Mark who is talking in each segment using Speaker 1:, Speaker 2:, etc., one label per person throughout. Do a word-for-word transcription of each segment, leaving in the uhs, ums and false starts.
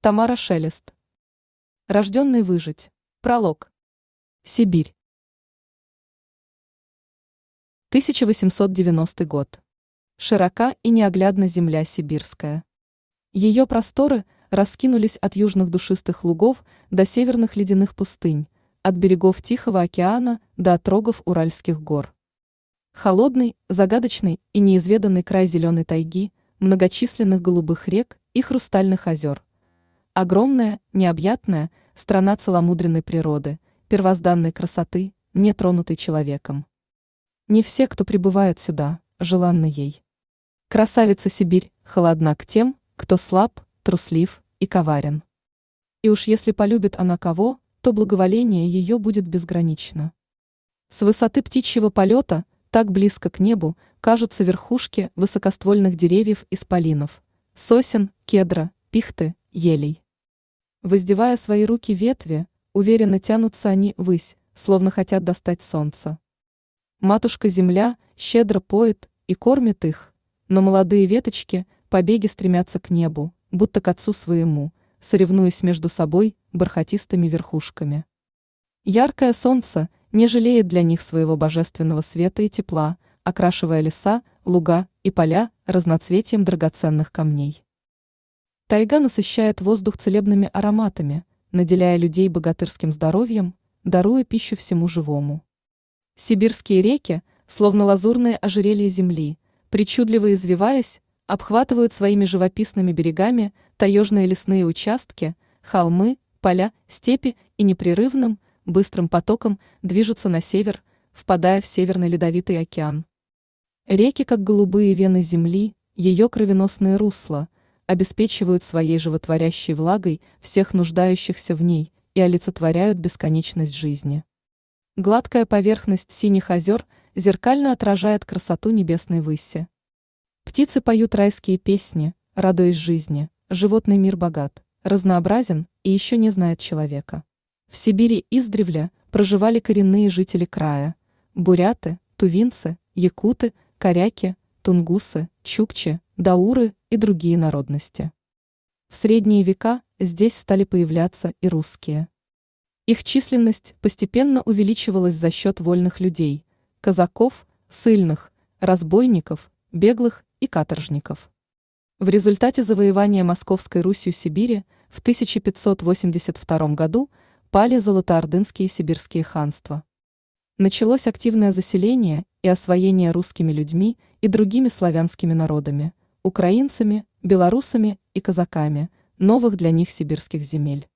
Speaker 1: Тамара Шелест. Рожденный выжить. Пролог. Сибирь. тысяча восемьсот девяностый год. Широка и неоглядна земля сибирская. Ее просторы раскинулись от южных душистых лугов до северных ледяных пустынь, от берегов Тихого океана до отрогов Уральских гор. Холодный, загадочный и неизведанный край зеленой тайги, многочисленных голубых рек и хрустальных озер. Огромная, необъятная страна целомудренной природы, первозданной красоты, не тронутой человеком. Не все, кто прибывает сюда, желанны ей. Красавица Сибирь холодна к тем, кто слаб, труслив и коварен. И уж если полюбит она кого, то благоволение ее будет безгранично. С высоты птичьего полета, так близко к небу, кажутся верхушки высокоствольных деревьев исполинов, сосен, кедра, пихты, елей. Воздевая свои руки ветви, уверенно тянутся они ввысь, словно хотят достать солнце. Матушка-земля щедро поет и кормит их, но молодые веточки, побеги стремятся к небу, будто к отцу своему, соревнуясь между собой бархатистыми верхушками. Яркое солнце не жалеет для них своего божественного света и тепла, окрашивая леса, луга и поля разноцветием драгоценных камней. Тайга насыщает воздух целебными ароматами, наделяя людей богатырским здоровьем, даруя пищу всему живому. Сибирские реки, словно лазурные ожерелья земли, причудливо извиваясь, обхватывают своими живописными берегами таежные лесные участки, холмы, поля, степи и непрерывным, быстрым потоком движутся на север, впадая в Северный Ледовитый океан. Реки, как голубые вены земли, ее кровеносные русла, обеспечивают своей животворящей влагой всех нуждающихся в ней и олицетворяют бесконечность жизни. Гладкая поверхность синих озер зеркально отражает красоту небесной выси. Птицы поют райские песни, радуясь жизни, животный мир богат, разнообразен и еще не знает человека. В Сибири издревле проживали коренные жители края – буряты, тувинцы, якуты, коряки, тунгусы, чукчи, дауры и другие народности. В средние века здесь стали появляться и русские. Их численность постепенно увеличивалась за счет вольных людей – казаков, ссыльных, разбойников, беглых и каторжников. В результате завоевания Московской Русью Сибири в тысяча пятьсот восемьдесят втором году пали золотоордынские сибирские ханства. Началось активное заселение и освоение русскими людьми и другими славянскими народами – украинцами, белорусами и казаками, новых для них сибирских земель.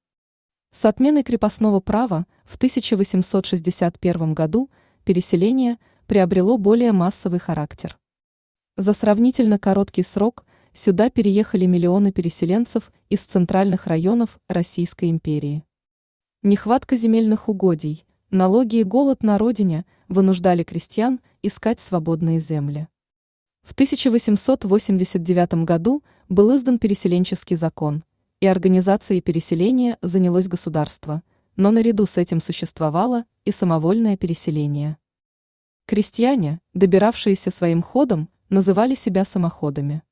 Speaker 1: С отменой крепостного права в тысяча восемьсот шестьдесят первом году переселение приобрело более массовый характер. За сравнительно короткий срок сюда переехали миллионы переселенцев из центральных районов Российской империи. Нехватка земельных угодий, налоги и голод на родине вынуждали крестьян искать свободные земли. В тысяча восемьсот восемьдесят девятом году был издан переселенческий закон, и организацией переселения занялось государство, но наряду с этим существовало и самовольное переселение. Крестьяне, добиравшиеся своим ходом, называли себя самоходами.